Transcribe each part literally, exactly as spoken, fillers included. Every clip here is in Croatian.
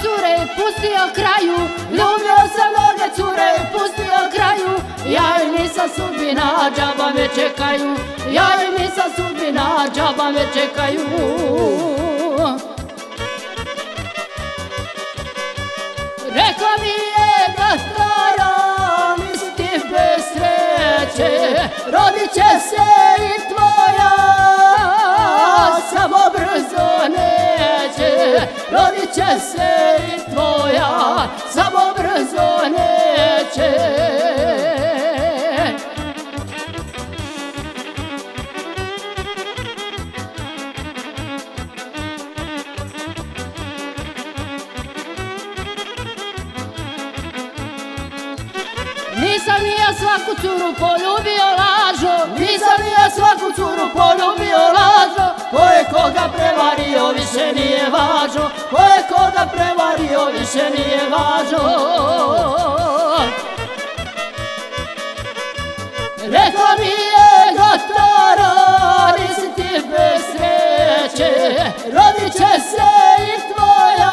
cure i pustio kraju, ljubio sam mnoge cure i pustio kraju. Ja im nisam sudbina, džaba me čekaju, ja im nisam sudbina, džaba me čekaju. Rekla mi je doktora, nisi ti bez sreće, rodit će se i tvoja, samo brzo neće. Rodit će se i tvoja, samo brzo neće. Nisam ni ja svaku curu poljubio lažo, nisam ni ja svaku curu poljubio lažo. Ko je koga prevario više nije važno, ko je koga prevario više nije važno. Rekla mi je doktora, nisi ti bez sreće, rodit će se i tvoja,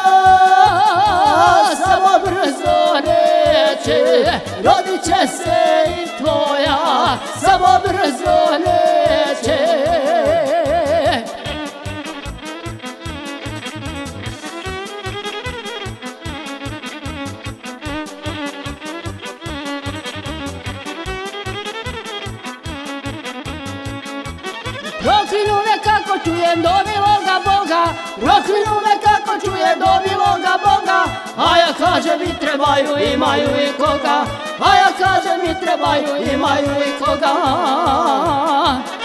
samo brzo neće. Rodit će se i tvoja, samo brzo neće. Proklinu me kako čujem do miloga Boga, proklinu me kako čujem do miloga Boga. A ja kažem mi trebaju, imaju i koga, a ja kažem mi trebaju, imaju i koga.